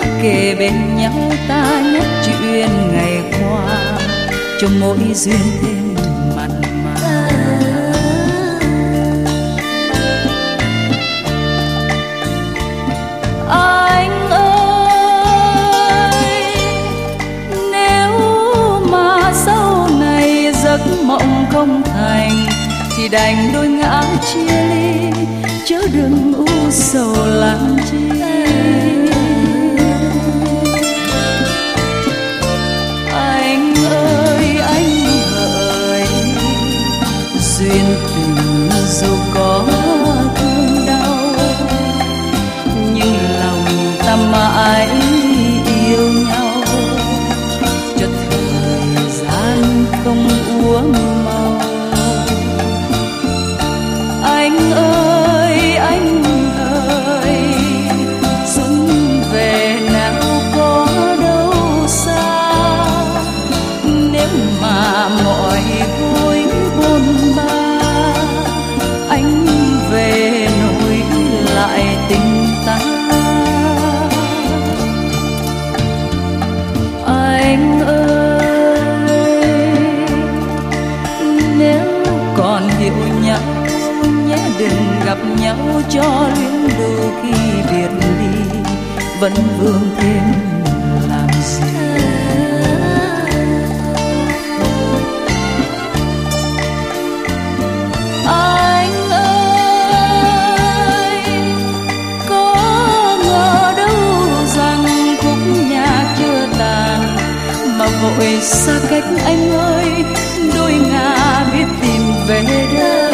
kề bên nhau ta nhắc chuyện ngày qua, cho mỗi duyên thêm mặn mà. Anh ơi, nếu mà sau này giấc mộng không thành thì đành đôi ngã chia ly, chớ đừng u sầu làm chi. Anh ơi, anh hỡi, duyên tình dù có thương đau, nhưng lòng ta mãi yêu nhau, cho thời gian không úa màu. Anh ơi, anh ơi, xuân về nào có đâu xa, nếu mà mọi vui bôn ba, anh về nối lại tình ta. Anh ơi, nếu còn hiểu nhau nhé, đừng gặp nhau cho luyến lưu khi biệt ly, vẫn vương thêm làm gì. Anh ơi, có ngờ đâu rằng khúc nhạc chưa tàn mà vội xa cách anh ơi, đôi ngả biết tìm về đâu.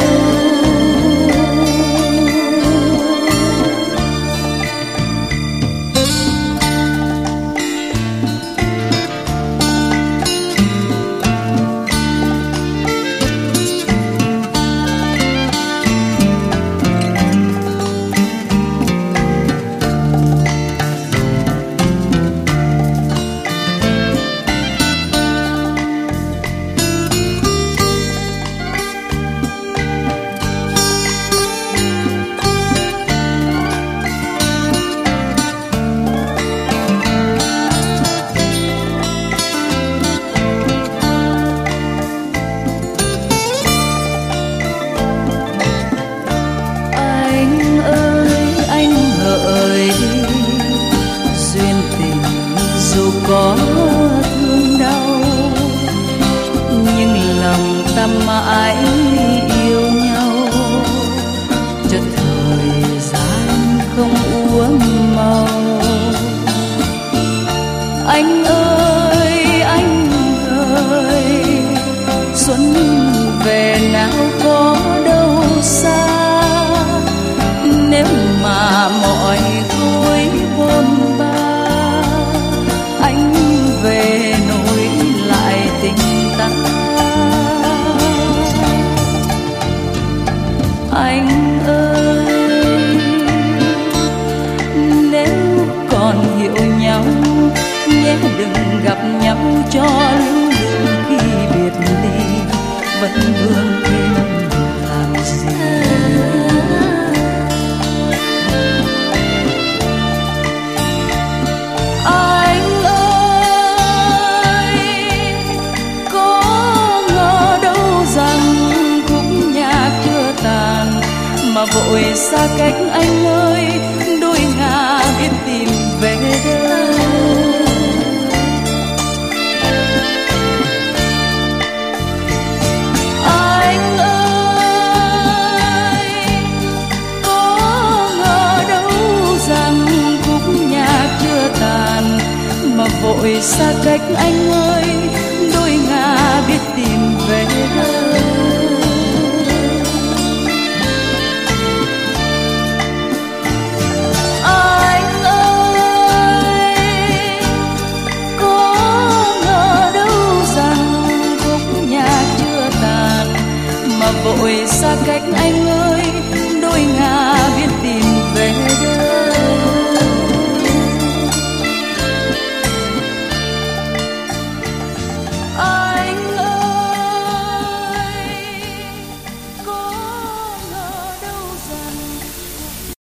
Có thương đau, nhưng lòng ta mãi yêu nhau, cho thời gian không úa màu. Anh ơi, anh ơi, xuân về nào có đâu xa, nếu mà mọi vui bôn ba, anh về nối lại tình ta. Anh ơi, nếu còn hiểu nhau nhé, đừng gặp nhau cho luyến lưu khi biệt ly, vẫn vương thêm làm gì. Mà vội xa cách anh ơi, đôi ngả biết tìm về đâu. Anh ơi, có ngờ đâu rằng khúc nhạc chưa tàn, mà vội xa cách anh ơi, đôi ngả biết tìm về đâu. Vội xa cách anh ơi, đôi ngả biết tìm về đâu.